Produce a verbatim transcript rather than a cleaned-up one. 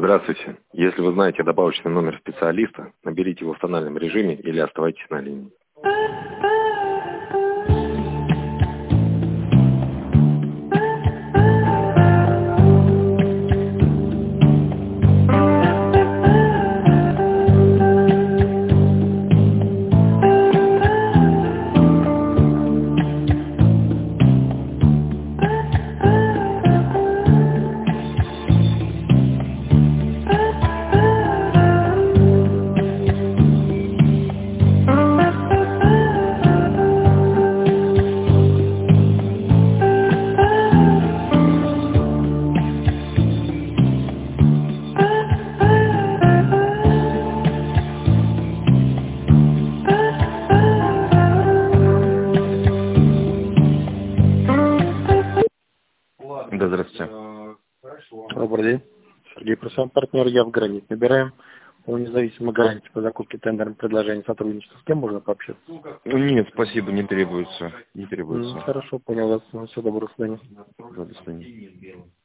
Здравствуйте. Если вы знаете добавочный номер специалиста, наберите его в тональном режиме или оставайтесь на линии. Да, здравствуйте. Добрый день. Сергей Просян, партнер, я в гранит. Набираем по независимой гарантии по закупке тендерных предложений сотрудничества. С кем можно пообщаться? Ну, нет, спасибо, не требуется. Не требуется. М, Хорошо, понял вас. Всего доброго, до свидания. Да, до свидания.